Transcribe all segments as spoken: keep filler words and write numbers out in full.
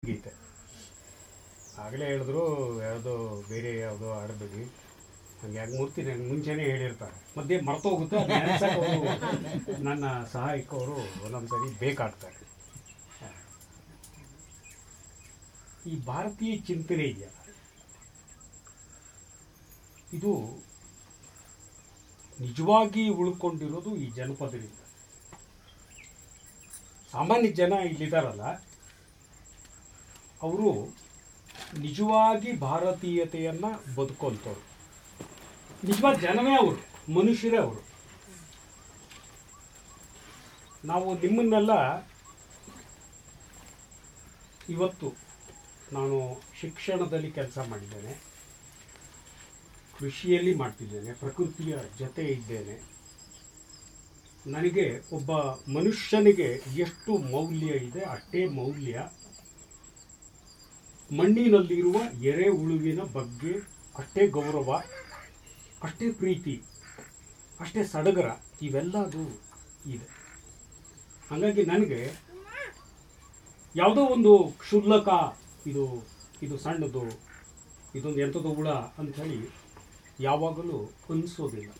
ಗೀತೆ ಆಗಲೇ ಹೇಳಿದ್ರು ಯಾವುದೋ ಬೇರೆ ಯಾವುದೋ ಹಾಡ್ಬೇಡಿ ಹಂಗೆ ಯಾಕೆ ಮೂರ್ತಿ ನನಗೆ ಮುಂಚೆನೇ ಹೇಳಿರ್ತಾರೆ, ಮಧ್ಯೆ ಮರ್ತೋಗುತ್ತೆ. ಅದು ನೆನ್ಸಕ್ಕೆ ಅವರು ನನ್ನ ಸಹಾಯಕವರು ಒಂದೊಂದು ಸರಿ ಬೇಕಾಗ್ತಾರೆ. ಈ ಭಾರತೀಯ ಚಿಂತನೆ ಇದೆಯಲ್ಲ, ಇದು ನಿಜವಾಗಿ ಉಳ್ಕೊಂಡಿರೋದು ಈ ಜನಪದರಿಂದ. ಸಾಮಾನ್ಯ ಜನ ಇಲ್ಲಿದ್ದಾರಲ್ಲ, ಅವರು ನಿಜವಾಗಿ ಭಾರತೀಯತೆಯನ್ನು ಬದುಕೋಂಥವ್ರು. ನಿಜವಾದ ಜನವೇ ಅವರು, ಮನುಷ್ಯರೇ ಅವರು. ನಾವು ನಿಮ್ಮನ್ನೆಲ್ಲ ಇವತ್ತು ನಾನು ಶಿಕ್ಷಣದಲ್ಲಿ ಕೆಲಸ ಮಾಡಿದ್ದೇನೆ, ಕೃಷಿಯಲ್ಲಿ ಮಾಡ್ತಿದ್ದೇನೆ, ಪ್ರಕೃತಿಯ ಜೊತೆ ಇದ್ದೇನೆ. ನನಗೆ ಒಬ್ಬ ಮನುಷ್ಯನಿಗೆ ಎಷ್ಟು ಮೌಲ್ಯ ಇದೆ ಅಷ್ಟೇ ಮೌಲ್ಯ ಮಣ್ಣಿನಲ್ಲಿರುವ ಎರೆಹುಳುವಿನ ಬಗ್ಗೆ ಅಷ್ಟೇ ಗೌರವ, ಅಷ್ಟೇ ಪ್ರೀತಿ, ಅಷ್ಟೇ ಸಡಗರ ಇವೆಲ್ಲದು ಇದೆ. ಹಾಗಾಗಿ ನನಗೆ ಯಾವುದೋ ಒಂದು ಕ್ಷುಲ್ಲಕ ಇದು ಇದು ಸಣ್ಣದು, ಇದೊಂದು ಎಂಥದ್ದು ಹುಳ ಅಂಥೇಳಿ ಯಾವಾಗಲೂ ಅನಿಸೋದಿಲ್ಲ.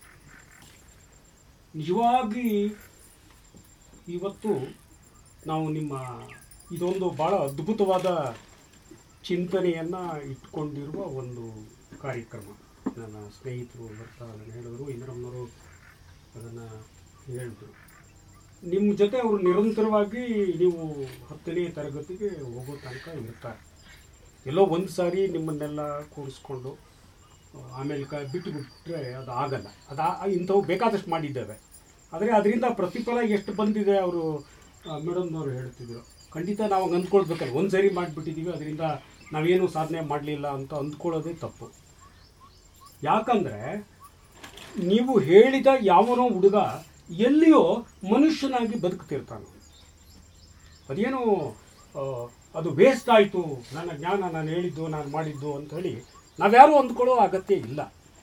ನಿಜವಾಗಿ ಇವತ್ತು ನಾವು ನಿಮ್ಮ ಇದೊಂದು ಭಾಳ ಅದ್ಭುತವಾದ ಚಿಂತನೆಯನ್ನು ಇಟ್ಕೊಂಡಿರುವ ಒಂದು ಕಾರ್ಯಕ್ರಮ. ನನ್ನ ಸ್ನೇಹಿತರು ಬರ್ತಾ ಅದನ್ನು ಹೇಳಿದ್ರು, ಇಂದ್ರಮ್ಮನವರು ಅದನ್ನು ಹೇಳಿದ್ರು. ನಿಮ್ಮ ಜೊತೆ ಅವರು ನಿರಂತರವಾಗಿ ನೀವು ಹತ್ತನೇ ತರಗತಿಗೆ ಹೋಗೋ ತನಕ ಇರ್ತಾರೆ. ಎಲ್ಲೋ ಒಂದು ಸಾರಿ ನಿಮ್ಮನ್ನೆಲ್ಲ ಕೂರಿಸ್ಕೊಂಡು ಆಮೇಲೆ ಕ ಬಿಟ್ಟು ಬಿಟ್ಟರೆ ಅದು ಆಗಲ್ಲ. ಅದು ಇಂಥವು ಬೇಕಾದಷ್ಟು ಮಾಡಿದ್ದೇವೆ, ಆದರೆ ಅದರಿಂದ ಪ್ರತಿಫಲ ಎಷ್ಟು ಬಂದಿದೆ ಅವರು ಮೇಡಮ್ನವರು ಹೇಳ್ತಿದ್ರು. ಖಂಡಿತ ನಾವು ಹಂಗೆ ಅಂದ್ಕೊಳ್ಬೇಕಲ್ಲ, ಒಂದು ಸರಿ ಮಾಡಿಬಿಟ್ಟಿದ್ದೀವಿ ಅದರಿಂದ ನಾವೇನು ಸಾಧನೆ ಮಾಡಲಿಲ್ಲ ಅಂತ ಅಂದ್ಕೊಳ್ಳೋದೇ ತಪ್ಪು. ಯಾಕಂದರೆ ನೀವು ಹೇಳಿದ ಯಾವನೋ ಹುಡುಗ ಎಲ್ಲಿಯೋ ಮನುಷ್ಯನಾಗಿ ಬದುಕ್ತಿರ್ತಾನೆ. ಅದೇನು ಅದು ವೇಸ್ಟ್ ಆಯಿತು, ನನ್ನ ಜ್ಞಾನ ನಾನು ಹೇಳಿದ್ದು ನಾನು ಮಾಡಿದ್ದು ಅಂಥೇಳಿ ನಾವ್ಯಾರೂ ಅಂದ್ಕೊಳ್ಳೋ ಅಗತ್ಯ ಇಲ್ಲ.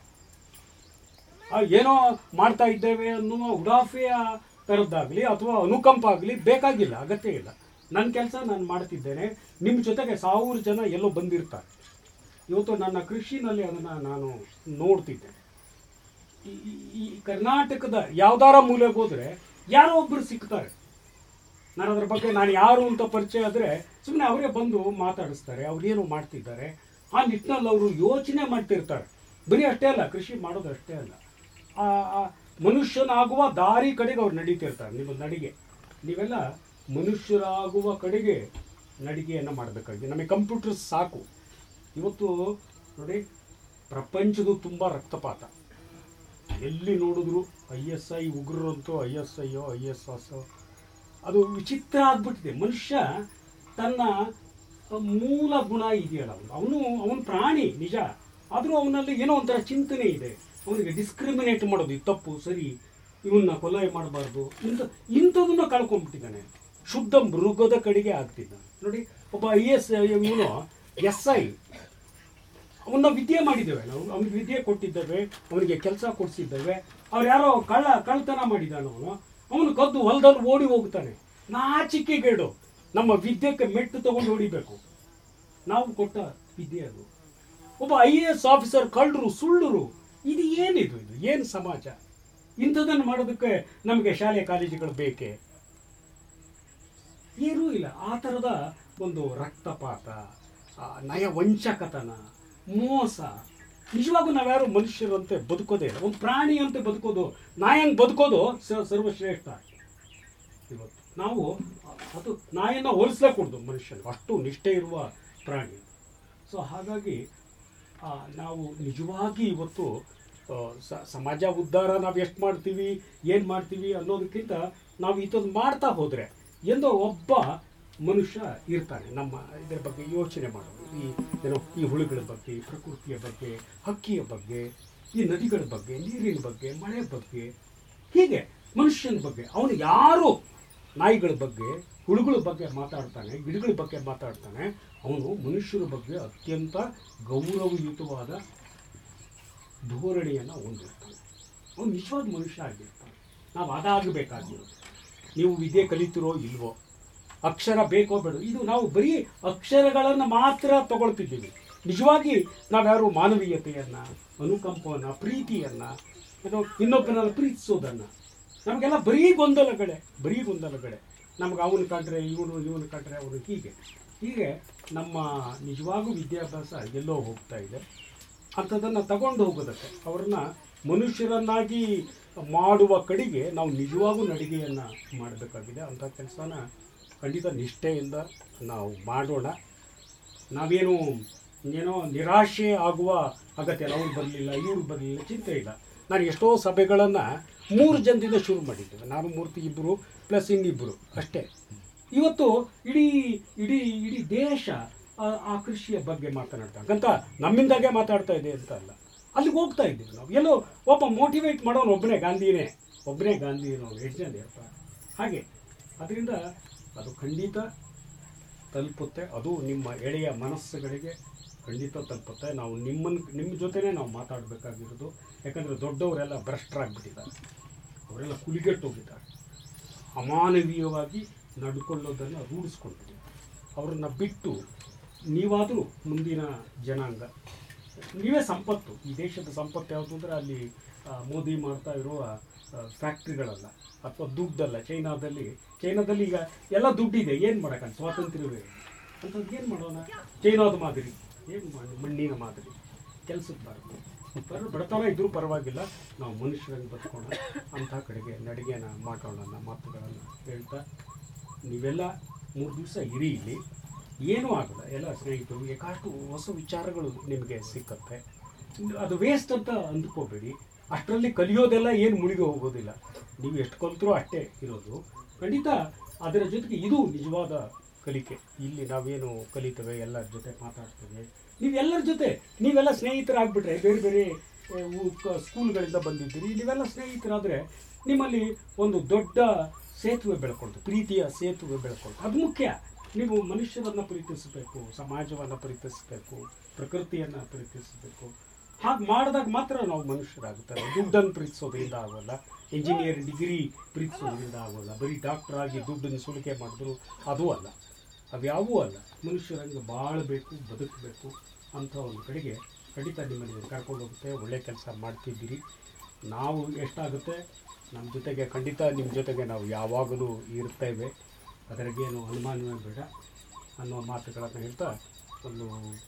ಏನೋ ಮಾಡ್ತಾ ಇದ್ದೇವೆ ಅನ್ನುವ ಉಡಾಫೆಯ ಥರದ್ದಾಗಲಿ ಅಥವಾ ಅನುಕಂಪ ಆಗಲಿ ಬೇಕಾಗಿಲ್ಲ, ಅಗತ್ಯ ಇಲ್ಲ. ನನ್ನ ಕೆಲಸ ನಾನು ಮಾಡ್ತಿದ್ದೇನೆ, ನಿಮ್ಮ ಜೊತೆಗೆ ಸಾವಿರ ಜನ ಎಲ್ಲೋ ಬಂದಿರ್ತಾರೆ. ಇವತ್ತು ನನ್ನ ಕೃಷಿನಲ್ಲಿ ಅದನ್ನು ನಾನು ನೋಡ್ತಿದ್ದೆ. ಈ ಕರ್ನಾಟಕದ ಯಾವ್ದಾರ ಮೂಲೆಗೆ ಹೋದರೆ ಯಾರೋ ಒಬ್ಬರು ಸಿಗ್ತಾರೆ. ನಾನು ಅದ್ರ ಬಗ್ಗೆ ನಾನು ಯಾರು ಅಂತ ಪರಿಚಯ ಆದರೆ ಸುಮ್ಮನೆ ಅವರೇ ಬಂದು ಮಾತಾಡಿಸ್ತಾರೆ, ಅವ್ರೇನು ಮಾಡ್ತಿದ್ದಾರೆ ಆ ನಿಟ್ಟಿನಲ್ಲಿ ಅವರು ಯೋಚನೆ ಮಾಡ್ತಿರ್ತಾರೆ. ಬರೀ ಅಷ್ಟೇ ಅಲ್ಲ, ಕೃಷಿ ಮಾಡೋದು ಅಷ್ಟೇ ಅಲ್ಲ, ಆ ಮನುಷ್ಯನಾಗುವ ದಾರಿ ಕಡೆಗೆ ಅವ್ರು ನಡೀತಿರ್ತಾರೆ. ನಿಮ್ಮ ನಡಿಗೆ ನೀವೆಲ್ಲ ಮನುಷ್ಯರಾಗುವ ಕಡೆಗೆ ನಡಿಗೆಯನ್ನು ಮಾಡಬೇಕಾಗಿದೆ. ನಮಗೆ ಕಂಪ್ಯೂಟರ್ ಸಾಕು. ಇವತ್ತು ನೋಡಿ, ಪ್ರಪಂಚದ ತುಂಬ ರಕ್ತಪಾತ, ಎಲ್ಲಿ ನೋಡಿದ್ರು ಐ ಎಸ್ ಐ ಉಗ್ರರಂತೂ ಐ ಎಸ್ ಐಯೋ ಐ ಎಸ್ ಎಸ್ ಅದು ವಿಚಿತ್ರ ಆಗ್ಬಿಟ್ಟಿದೆ. ಮನುಷ್ಯ ತನ್ನ ಮೂಲ ಗುಣ ಇದೆಯಲ್ಲ, ಅವನು ಅವನು ಪ್ರಾಣಿ ನಿಜ, ಆದರೂ ಅವನಲ್ಲಿ ಏನೋ ಒಂಥರ ಚಿಂತನೆ ಇದೆ. ಅವನಿಗೆ ಡಿಸ್ಕ್ರಿಮಿನೇಟ್ ಮಾಡೋದು, ಇದು ತಪ್ಪು ಸರಿ, ಇವನ್ನ ಕೊಲೆ ಮಾಡಬಾರ್ದು, ಇಂಥ ಇಂಥದನ್ನ ಕಳ್ಕೊಂಡ್ಬಿಟ್ಟಿದ್ದಾನೆ. ಶುದ್ಧ ಮೃಗದ ಕಡೆಗೆ ಆಗ್ತಿದ್ದಾನೆ. ನೋಡಿ, ಒಬ್ಬ ಐ ಎಸ್ ಇವನು ಎಸ್ ಐ, ಅವನ್ನ ವಿದ್ಯೆ ಮಾಡಿದ್ದೇವೆ ನಾವು, ಅವನಿಗೆ ವಿದ್ಯೆ ಕೊಟ್ಟಿದ್ದೇವೆ, ಅವನಿಗೆ ಕೆಲಸ ಕೊಡಿಸಿದ್ದೇವೆ. ಅವ್ರು ಯಾರೋ ಕಳ್ಳ ಕಳ್ಳತನ ಮಾಡಿದ್ದಾನೆ, ಅವನು ಅವನು ಕದ್ದು ಹೊಲದಲ್ಲಿ ಓಡಿ ಹೋಗ್ತಾನೆ. ನಾಚಿಕೆಗೇಡು. ನಮ್ಮ ವಿದ್ಯೆಗೆ ಮೆಟ್ಟು ತಗೊಂಡು ಹೊಡಿಬೇಕು. ನಾವು ಕೊಟ್ಟ ವಿದ್ಯೆ ಅದು. ಒಬ್ಬ ಐ ಎ ಎಸ್ ಆಫೀಸರ್ ಕಳ್ಳರು, ಸುಳ್ಳರು, ಇದು ಏನಿದು? ಇದು ಏನು ಸಮಾಜ? ಇಂಥದನ್ನು ಮಾಡೋದಕ್ಕೆ ನಮಗೆ ಶಾಲೆ ಕಾಲೇಜುಗಳು ಬೇಕೇ? ಏನೂ ಇಲ್ಲ. ಆ ಥರದ ಒಂದು ರಕ್ತಪಾತ, ನಯ ವಂಚಕತನ, ಮೋಸ. ನಿಜವಾಗೂ ನಾವ್ಯಾರು ಮನುಷ್ಯರಂತೆ ಬದುಕೋದೇ ಇಲ್ಲ, ಒಂದು ಪ್ರಾಣಿಯಂತೆ ಬದುಕೋದು, ನಾಯಂಗೆ ಬದುಕೋದು ಸರ್ವಶ್ರೇಷ್ಠ. ಇವತ್ತು ನಾವು ಅದು ನಾಯಿನ ಹೋಲಿಸ್ಲೇಕೂಡ್ದು ಮನುಷ್ಯನಿಗೆ, ಅಷ್ಟು ನಿಷ್ಠೆ ಇರುವ ಪ್ರಾಣಿ. ಸೊ ಹಾಗಾಗಿ ನಾವು ನಿಜವಾಗಿ ಇವತ್ತು ಸಮಾಜ ಉದ್ಧಾರ ನಾವು ಎಷ್ಟು ಮಾಡ್ತೀವಿ, ಏನು ಮಾಡ್ತೀವಿ ಅನ್ನೋದಕ್ಕಿಂತ ನಾವು ಇದನ್ನು ಮಾಡ್ತಾ ಹೋದರೆ ಎಂದೋ ಒಬ್ಬ ಮನುಷ್ಯ ಇರ್ತಾನೆ ನಮ್ಮ ಇದರ ಬಗ್ಗೆ ಯೋಚನೆ ಮಾಡೋದು. ಈ ಏನೋ ಈ ಹುಳುಗಳ ಬಗ್ಗೆ, ಪ್ರಕೃತಿಯ ಬಗ್ಗೆ, ಹಕ್ಕಿಯ ಬಗ್ಗೆ, ಈ ನದಿಗಳ ಬಗ್ಗೆ, ನೀರಿನ ಬಗ್ಗೆ, ಮಳೆ ಬಗ್ಗೆ, ಹೀಗೆ ಮನುಷ್ಯನ ಬಗ್ಗೆ. ಅವನು ಯಾರು ನಾಯಿಗಳ ಬಗ್ಗೆ, ಹುಳುಗಳ ಬಗ್ಗೆ ಮಾತಾಡ್ತಾನೆ, ಗಿಡಗಳ ಬಗ್ಗೆ ಮಾತಾಡ್ತಾನೆ, ಅವನು ಮನುಷ್ಯರ ಬಗ್ಗೆ ಅತ್ಯಂತ ಗೌರವಯುತವಾದ ಧೋರಣೆಯನ್ನು ಹೊಂದಿರ್ತಾನೆ. ಅವನು ನಿಜವಾದ ಮನುಷ್ಯ ಆಗಿರ್ತಾನೆ. ನಾವು ಅದಾಗಬೇಕಾಗಿರೋದು. ನೀವು ವಿದ್ಯೆ ಕಲಿತಿರೋ ಇಲ್ವೋ, ಅಕ್ಷರ ಬೇಕೋ ಬೇಡ, ಇದು ನಾವು ಬರೀ ಅಕ್ಷರಗಳನ್ನು ಮಾತ್ರ ತಗೊಳ್ತಿದ್ದೀವಿ. ನಿಜವಾಗಿ ನಾವ್ಯಾರು ಮಾನವೀಯತೆಯನ್ನು, ಅನುಕಂಪವನ್ನು, ಪ್ರೀತಿಯನ್ನು, ಇದು ಇನ್ನೊಬ್ಬರನ್ನು ಪ್ರೀತಿಸೋದನ್ನು, ನಮಗೆಲ್ಲ ಬರೀ ಗೊಂದಲಗಳೇ, ಬರೀ ಗೊಂದಲಗಳೇ. ನಮ್ಗೆ ಅವನು ಕಂಡ್ರೆ ಇವನು, ಇವನು ಕಂಡ್ರೆ ಅವನು, ಹೀಗೆ ಹೀಗೆ ನಮ್ಮ ನಿಜವಾಗೂ ವಿದ್ಯಾಭ್ಯಾಸ ಎಲ್ಲೋ ಹೋಗ್ತಾ ಇದೆ. ಅಂಥದ್ದನ್ನು ತಗೊಂಡು ಹೋಗೋದಕ್ಕೆ, ಅವ್ರನ್ನ ಮನುಷ್ಯರನ್ನಾಗಿ ಮಾಡುವ ಕಡೆಗೆ ನಾವು ನಿಜವಾಗೂ ನಡಿಗೆಯನ್ನು ಮಾಡಬೇಕಾಗಿದೆ. ಅಂಥ ಕೆಲಸನ ಖಂಡಿತ ನಿಷ್ಠೆಯಿಂದ ನಾವು ಮಾಡೋಣ. ನಾವೇನು ಏನೋ ನಿರಾಶೆ ಆಗುವ ಅಗತ್ಯ ಇಲ್ಲ. ಅವ್ರು ಬರಲಿಲ್ಲ, ಇವ್ರು ಬರಲಿಲ್ಲ, ಚಿಂತೆ ಇಲ್ಲ. ನಾನು ಎಷ್ಟೋ ಸಭೆಗಳನ್ನು ಮೂರು ಜನದಿಂದ ಶುರು ಮಾಡಿದ್ದೇವೆ. ನಾನು ಮೂರ್ತಿ ಇಬ್ಬರು ಪ್ಲಸ್ ಇನ್ನಿಬ್ಬರು ಅಷ್ಟೇ. ಇವತ್ತು ಇಡೀ ಇಡೀ ಇಡೀ ದೇಶ ಆ ಕೃಷಿಯ ಬಗ್ಗೆ ಮಾತನಾಡ್ತಾ ಅಂತ ನಮ್ಮಿಂದಾಗೆ ಮಾತಾಡ್ತಾ ಇದೆ ಅಂತ ಅಲ್ಲ, ಅಲ್ಲಿಗೆ ಹೋಗ್ತಾ ಇದ್ದೀವಿ ನಾವು. ಎಲ್ಲೋ ಒಬ್ಬ ಮೋಟಿವೇಟ್ ಮಾಡೋನು ಒಬ್ಬನೇ ಗಾಂಧಿನೇ, ಒಬ್ಬನೇ ಗಾಂಧಿ ಅನ್ನೋನು ಎಷ್ಟು ಜನ ಇರ್ತಾರೆ ಹಾಗೆ. ಅದರಿಂದ ಅದು ಖಂಡಿತ ತಲುಪುತ್ತೆ, ಅದು ನಿಮ್ಮ ಎಳೆಯ ಮನಸ್ಸುಗಳಿಗೆ ಖಂಡಿತ ತಲುಪುತ್ತೆ. ನಾವು ನಿಮ್ಮನ್ನು ನಿಮ್ಮ ಜೊತೆನೇ ನಾವು ಮಾತಾಡಬೇಕಾಗಿರೋದು. ಯಾಕಂದರೆ ದೊಡ್ಡವರೆಲ್ಲ ಭ್ರಷ್ಟರಾಗ್ಬಿಟ್ಟಿದ್ದಾರೆ, ಅವರೆಲ್ಲ ಕುಲಿಗೆಟ್ಟೋಗಿದ್ದಾರೆ, ಅಮಾನವೀಯವಾಗಿ ನಡ್ಕೊಳ್ಳೋದನ್ನು ರೂಢಿಸ್ಕೊಂಡಿದ್ದಾರೆ. ಅವ್ರನ್ನ ಬಿಟ್ಟು ನೀವಾದರೂ ಮುಂದಿನ ಜನಾಂಗ, ನೀವೇ ಸಂಪತ್ತು. ಈ ದೇಶದ ಸಂಪತ್ತು ಯಾವುದು ಅಂದರೆ ಅಲ್ಲಿ ಮೋದಿ ಮಾಡ್ತಾ ಇರುವ ಫ್ಯಾಕ್ಟ್ರಿಗಳಲ್ಲ ಅಥವಾ ದುಡ್ಡಲ್ಲ. ಚೈನಾದಲ್ಲಿ ಚೈನಾದಲ್ಲಿ ಈಗ ಎಲ್ಲ ದುಡ್ಡಿದೆ, ಏನು ಮಾಡೋಕ್ಕಂತ ಸ್ವಾತಂತ್ರ್ಯವೇ ಅಂಥದ್ದು. ಏನು ಮಾಡೋಣ? ಚೈನಾದ ಮಾದರಿ ಏನು ಮಾಡಿ, ಮಣ್ಣಿನ ಮಾದರಿ ಕೆಲಸಕ್ಕೆ ಬರುತ್ತೆ. ಬರ ಬಡತನ ಇದ್ರೂ ಪರವಾಗಿಲ್ಲ, ನಾವು ಮನುಷ್ಯರಂಗೆ ಬದುಕೋಣ, ಅಂಥ ಕಡೆಗೆ ನಡಿಗೆನ ಮಾಡೋಣ ಅನ್ನೋ ಮಾತುಗಳನ್ನು ಹೇಳ್ತಾ, ನೀವೆಲ್ಲ ಮೂರು ದಿವಸ ಇರಿ ಇಲ್ಲಿ, ಏನೂ ಆಗಲ್ಲ. ಎಲ್ಲ ಸ್ನೇಹಿತರು ಯಾಕಾಷ್ಟು ಹೊಸ ವಿಚಾರಗಳು ನಿಮಗೆ ಸಿಕ್ಕತ್ತೆ. ಅದು ವೇಸ್ಟ್ ಅಂತ ಅಂದ್ಕೋಬೇಡಿ. ಅಷ್ಟರಲ್ಲಿ ಕಲಿಯೋದೆಲ್ಲ ಏನು ಮುಳುಗಿ ಹೋಗೋದಿಲ್ಲ. ನೀವು ಎಷ್ಟು ಕಲಿತರೂ ಅಷ್ಟೇ ಇರೋದು. ಖಂಡಿತ ಅದರ ಜೊತೆಗೆ ಇದು ನಿಜವಾದ ಕಲಿಕೆ. ಇಲ್ಲಿ ನಾವೇನು ಕಲಿತೇವೆ, ಎಲ್ಲರ ಜೊತೆ ಮಾತಾಡ್ತೇವೆ, ನೀವೆಲ್ಲರ ಜೊತೆ ನೀವೆಲ್ಲ ಸ್ನೇಹಿತರಾಗ್ಬಿಟ್ರೆ, ಬೇರೆ ಬೇರೆ ಸ್ಕೂಲ್ಗಳಿಂದ ಬಂದಿದ್ದೀರಿ, ನೀವೆಲ್ಲ ಸ್ನೇಹಿತರಾದರೆ ನಿಮ್ಮಲ್ಲಿ ಒಂದು ದೊಡ್ಡ ಸೇತುವೆ ಬೆಳ್ಕೊಳ್ತು, ಪ್ರೀತಿಯ ಸೇತುವೆ ಬೆಳ್ಕೊಳ್ತು. ಅದು ಮುಖ್ಯ. ನೀವು ಮನುಷ್ಯರನ್ನು ಪ್ರೀತಿಸಬೇಕು, ಸಮಾಜವನ್ನು ಪ್ರೀತಿಸಬೇಕು, ಪ್ರಕೃತಿಯನ್ನು ಪ್ರೀತಿಸಬೇಕು. ಹಾಗೆ ಮಾಡಿದಾಗ ಮಾತ್ರ ನಾವು ಮನುಷ್ಯರಾಗುತ್ತಾರೆ. ದುಡ್ಡನ್ನು ಪ್ರೀತಿಸೋದ್ರಿಂದ ಆಗೋಲ್ಲ, ಇಂಜಿನಿಯರ್ ಡಿಗ್ರಿ ಪ್ರೀತಿಸೋದ್ರಿಂದ ಆಗೋಲ್ಲ, ಬರೀ ಡಾಕ್ಟರ್ ಆಗಿ ದುಡ್ಡನ್ನು ಸುಲಿಕೆ ಮಾಡಿದ್ರು ಅದೂ ಅಲ್ಲ, ಅವ್ಯಾವೂ ಅಲ್ಲ. ಮನುಷ್ಯರಂಗೆ ಬಾಳಬೇಕು, ಬದುಕಬೇಕು ಅಂಥ ಒಂದು ಕಡೆಗೆ ಖಂಡಿತ ನಿಮ್ಮನ್ನು ಕರ್ಕೊಂಡು ಹೋಗುತ್ತೆ. ಒಳ್ಳೆಯ ಕೆಲಸ ಮಾಡ್ತಿದ್ದೀರಿ. ನಾವು ಎಷ್ಟಾಗುತ್ತೆ ನಮ್ಮ ಜೊತೆಗೆ, ಖಂಡಿತ ನಿಮ್ಮ ಜೊತೆಗೆ ನಾವು ಯಾವಾಗಲೂ ಇರ್ತೇವೆ, ಅದರಿಗೇನು ಅನುಮಾನವೇ ಬೇಡ ಅನ್ನೋ ಮಾತುಗಳನ್ನು ಹೇಳ್ತಾ, ಒಂದು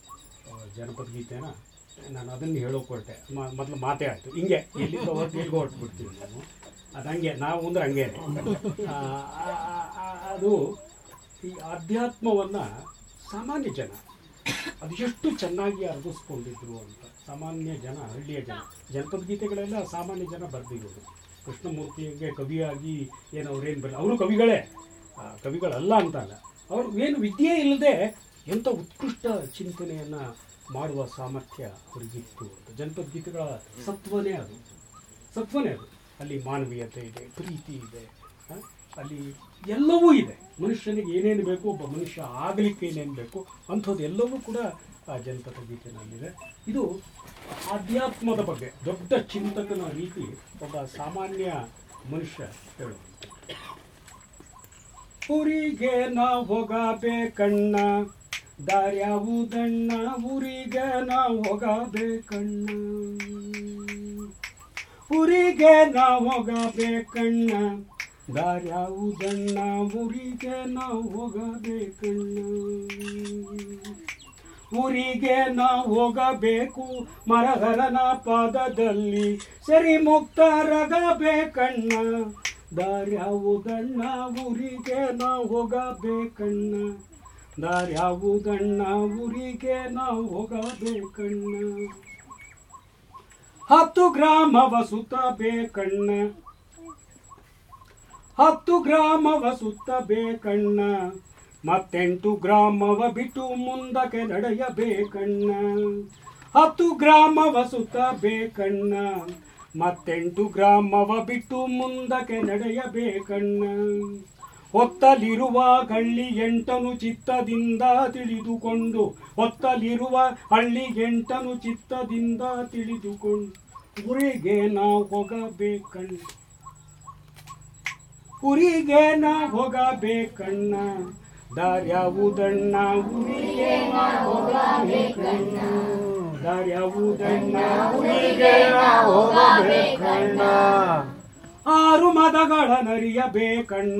ಜನಪದ ಗೀತೆನ ನಾನು ಅದನ್ನು ಹೇಳೋಕೆ ಹೊರಟೆ. ಮೊದಲು ಮಾತೇ ಆಯಿತು ಹಿಂಗೆ, ಎಲ್ಲಿಂದ ಹೊರಟು ಎಲ್ಲಿಗೆ ಹೊರಟು ಬಿಡ್ತೀವಿ ನಾವು. ಅದು ಹಂಗೆ, ನಾವು ಅಂದ್ರೆ ಹಂಗೆ. ಅದು ಈ ಅಧ್ಯಾತ್ಮವನ್ನು ಸಾಮಾನ್ಯ ಜನ ಅದು ಎಷ್ಟು ಚೆನ್ನಾಗಿ ಅರ್ಗಿಸ್ಕೊಂಡಿದ್ರು ಅಂತ. ಸಾಮಾನ್ಯ ಜನ, ಹಳ್ಳಿಯ ಜನ, ಜನಪದ ಗೀತೆಗಳೆಲ್ಲ ಸಾಮಾನ್ಯ ಜನ ಬರೆದಿರೋದು. ಕೃಷ್ಣಮೂರ್ತಿಗೆ ಕವಿಯಾಗಿ ಏನು ಅವ್ರೇನು ಬರಲ್ಲ, ಅವರು ಕವಿಗಳೇ, ಕವಿಗಳಲ್ಲ ಅಂತಲ್ಲ, ಅವರು ಏನು ವಿದ್ಯೆ ಇಲ್ಲದೆ ಎಂಥ ಉತ್ಕೃಷ್ಟ ಚಿಂತನೆಯನ್ನು ಮಾಡುವ ಸಾಮರ್ಥ್ಯ ಅವರಿಗಿತ್ತು ಅಂತ. ಜನಪದ ಗೀತೆಗಳ ಸತ್ವನೇ ಅದು, ಸತ್ವನೇ ಅದು. ಅಲ್ಲಿ ಮಾನವೀಯತೆ ಇದೆ, ಪ್ರೀತಿ ಇದೆ, ಅಲ್ಲಿ ಎಲ್ಲವೂ ಇದೆ. ಮನುಷ್ಯನಿಗೆ ಏನೇನು ಬೇಕು, ಒಬ್ಬ ಮನುಷ್ಯ ಆಗಲಿಕ್ಕೆ ಏನೇನು ಬೇಕು ಅಂಥದ್ದು ಎಲ್ಲವೂ ಕೂಡ ಆ ಜನಪದ ಗೀತೆನಲ್ಲಿದೆ. ಇದು ಆಧ್ಯಾತ್ಮದ ಬಗ್ಗೆ ದೊಡ್ಡ ಚಿಂತಕನ ರೀತಿ ಒಬ್ಬ ಸಾಮಾನ್ಯ ಮನುಷ್ಯ ಹೇಳೋದು. ಊರಿಗೆ ನಾ ಹೋಗಬೇಕಣ್ಣ, ದಾರ್ಯಾವುದಣ್ಣ, ಊರಿಗೆ ನಾ ಹೋಗಬೇಕಣ್ಣ, ಊರಿಗೆ ನಾ ಹೋಗಬೇಕಣ್ಣ, ದಾರ್ಯಾವುದಣ್ಣ, ಊರಿಗೆ ನಾ ಹೋಗಬೇಕಣ್ಣ, ಊರಿಗೆ ನಾ ಹೋಗಬೇಕು ಮರಹರನ ಪಾದದಲ್ಲಿ ಸರಿ ಮುಕ್ತರಾಗಬೇಕಣ್ಣ, ದಾರ್ಯಾವುದಣ್ಣ, ಊರಿಗೆ ನಾ ಹೋಗಬೇಕಣ್ಣ, ದಾರ್ಯಾವುದಣ್ಣ, ಊರಿಗೆ ನಾ ಹೋಗಬೇಕಣ್ಣ, ಹತ್ತು ಗ್ರಾಮವ ಸುತ್ತಬೇಕಣ್ಣ, ಹತ್ತು ಗ್ರಾಮವ ಸುತ್ತಬೇಕಣ್ಣ, ಮತ್ತೆಂಟು ಗ್ರಾಮವ ಬಿಟ್ಟು ಮುಂದಕ್ಕೆ ನಡೆಯಬೇಕಣ್ಣ, ಹತ್ತು ಗ್ರಾಮವ ಸುತ್ತಬೇಕಣ್ಣ, ಮತ್ತೆಂಟು ಗ್ರಾಮವ ಬಿಟ್ಟು ಮುಂದಕ್ಕೆ ನಡೆಯಬೇಕಣ್ಣ, ಹೊತ್ತಲಿರುವ ಹಳ್ಳಿ ಎಂಟನು ಚಿತ್ತದಿಂದ ತಿಳಿದುಕೊಂಡು, ಹೊತ್ತಲಿರುವ ಹಳ್ಳಿ ಎಂಟನು ಚಿತ್ತದಿಂದ ತಿಳಿದುಕೊಂಡು, ಊರಿಗೆ ನಾ ಹೋಗಬೇಕಣ್ಣ, ಊರಿಗೆ ನಾ ಹೋಗಬೇಕಣ್ಣ, ದಾರ್ಯಾವುದಣ್ಣ ಊರಿಗೆ ನಾ ಹೋಗಬೇಕಣ್ಣ, ದಾರ್ಯಾವುದಣ್ಣ ಊರಿಗೆ ನಾ ಹೋಗಬೇಕಣ್ಣ. ಆರು ಮದಗಳ ನರಿಯಬೇಕಣ್ಣ,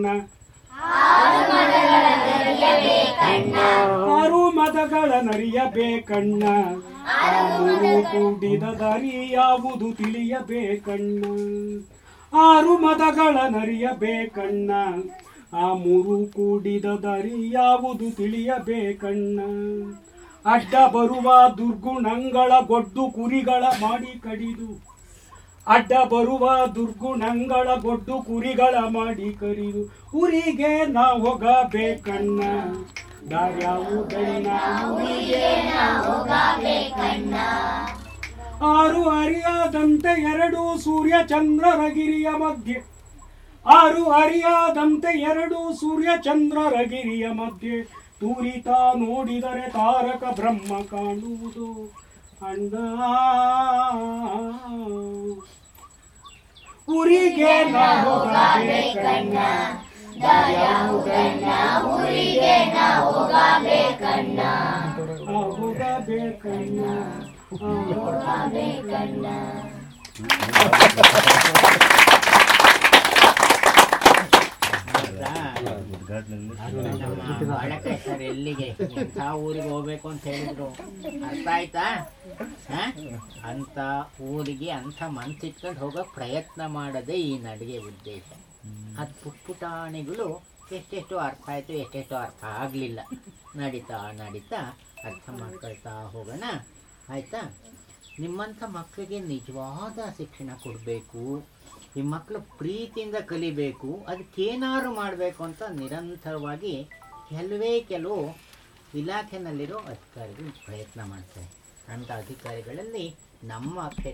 ಆರು ಮದಗಳ ನರಿಯಬೇಕಣ್ಣ. ಆ ಮೂರು ಕೂಡಿದ ದಾರಿ ಯಾವುದು ತಿಳಿಯಬೇಕಣ್ಣ, ಆರು ಮದಗಳ ನರಿಯಬೇಕಣ್ಣ. ಆ ಮೂರು ಕೂಡಿದ ದಾರಿ ಯಾವುದು ತಿಳಿಯಬೇಕಣ್ಣ. ಅಡ್ಡ ಬರುವ ದುರ್ಗುಣಗಳ ಗೊಡ್ಡು ಕುರಿಗಳ ಮಾಡಿ ಕಡಿದು, ಅಡ್ಡ ಬರುವ ದುರ್ಗುಣಗಳ ಗೊಡ್ಡು ಕುರಿಗಳ ಮಾಡಿ ಕರಿದು ಊರಿಗೆ ನಾ ಹೋಗಬೇಕಣ್ಣ, ದಾರ್ಯಾವುದಣ್ಣ ಊರಿಗೆ ನಾ ಹೋಗಬೇಕಣ್ಣ. ಆರು ಅರಿಯಾದಂತೆ ಎರಡು ಸೂರ್ಯ ಚಂದ್ರರ ಗಿರಿಯ ಮಧ್ಯೆ, ಆರು ಅರಿಯಾದಂತೆ ಎರಡು ಸೂರ್ಯ ಚಂದ್ರರ ಗಿರಿಯ ಮಧ್ಯೆ ತೂರಿತ ನೋಡಿದರೆ ತಾರಕ ಬ್ರಹ್ಮ ಕಾಣುವುದು ಅಣ್ಣ. ಊರಿಗೆ ನಾ ಹೋಗಬೇಕಣ್ಣ, ದಾರ್ಯಾವುದಣ್ಣ ಊರಿಗೆ ನಾ ಹೋಗಬೇಕಣ್ಣ, ಹೋಗಬೇಕಣ್ಣ, ಹೋಗಬೇಕಣ್ಣ. ಸರ್ ಎಲ್ಲಿಗೆ ಎಂಥ ಊರಿಗೆ ಹೋಗ್ಬೇಕು ಅಂತ ಹೇಳಿದ್ರು, ಅರ್ಥ ಆಯ್ತಾ? ಅಂತ ಊರಿಗೆ ಅಂಥ ಮನ್ಸಿಟ್ಕೊಂಡು ಹೋಗೋ ಪ್ರಯತ್ನ ಮಾಡೋದೇ ಈ ನಡಿಗೆ ಉದ್ದೇಶ. ಅದು ಪುಟ್ಪುಟಾಣಿಗಳು ಎಷ್ಟೆಷ್ಟು ಅರ್ಥ ಆಯಿತು, ಎಷ್ಟೆಷ್ಟು ಅರ್ಥ ಆಗಲಿಲ್ಲ, ನಡೀತಾ ನಡೀತಾ ಅರ್ಥ ಮಾಡ್ಕೊಳ್ತಾ ಹೋಗೋಣ. ಆಯಿತಾ? ನಿಮ್ಮಂಥ ಮಕ್ಕಳಿಗೆ ನಿಜವಾದ ಶಿಕ್ಷಣ ಕೊಡಬೇಕು, ನಿಮ್ಮ ಮಕ್ಕಳು ಪ್ರೀತಿಯಿಂದ ಕಲಿಬೇಕು, ಅದಕ್ಕೇನಾದ್ರು ಮಾಡಬೇಕು ಅಂತ ನಿರಂತರವಾಗಿ ಕೆಲವೇ ಕೆಲವು ಇಲಾಖೆನಲ್ಲಿರೋ ಅಧಿಕಾರಿಗಳು ಪ್ರಯತ್ನ ಮಾಡ್ತಾರೆ. ಅಂಥ ಅಧಿಕಾರಿಗಳಲ್ಲಿ ನಮ್ಮ ಕ್ಷೇತ್ರ